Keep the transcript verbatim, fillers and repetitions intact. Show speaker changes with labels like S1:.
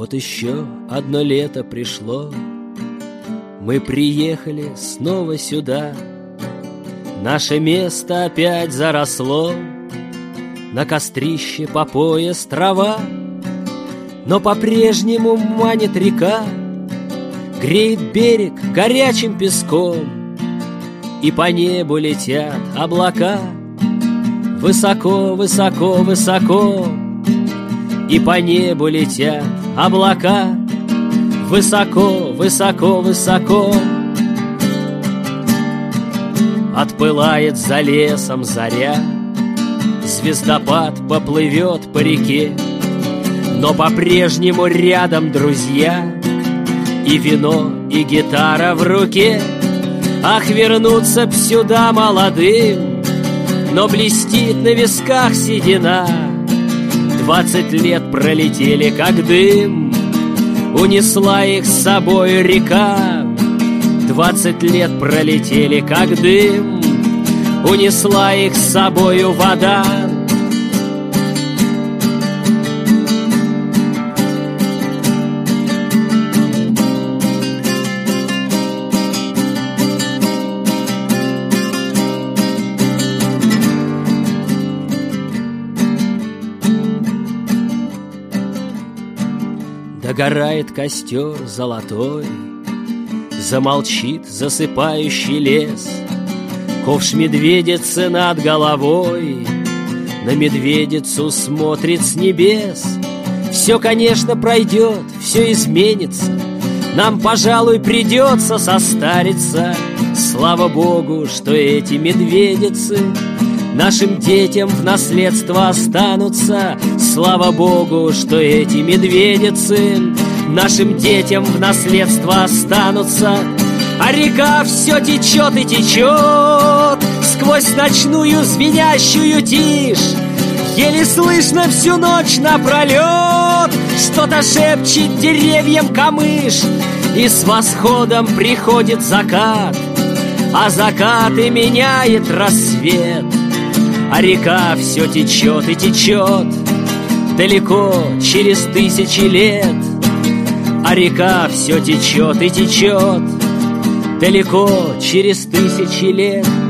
S1: Вот еще одно лето пришло, мы приехали снова сюда. Наше место опять заросло, на кострище по пояс трава. Но по-прежнему манит река, греет берег горячим песком, и по небу летят облака. Высоко, высоко, высоко, и по небу летят облака. Высоко, высоко, высоко. Отпылает за лесом заря, звездопад поплывет по реке, но по-прежнему рядом друзья, и вино, и гитара в руке. Ах, вернуться б сюда молодым, но блестит на висках седина. Двадцать лет пролетели, как дым, унесла их с собой река. Двадцать лет пролетели, как дым, унесла их с собою вода. Догорает костер золотой, замолчит засыпающий лес. Ковш медведицы над головой на медведицу смотрит с небес. Все, конечно, пройдет, все изменится, нам, пожалуй, придется состариться. Слава Богу, что эти медведицы нашим детям в наследство останутся. Слава Богу, что эти медведицы нашим детям в наследство останутся. А река все течет и течет сквозь ночную звенящую тишь. Еле слышно всю ночь напролет что-то шепчет деревьям камыш. И с восходом приходит закат, а закат и меняет рассвет. А река все течет и течет далеко через тысячи лет. А река все течет и течет далеко через тысячи лет.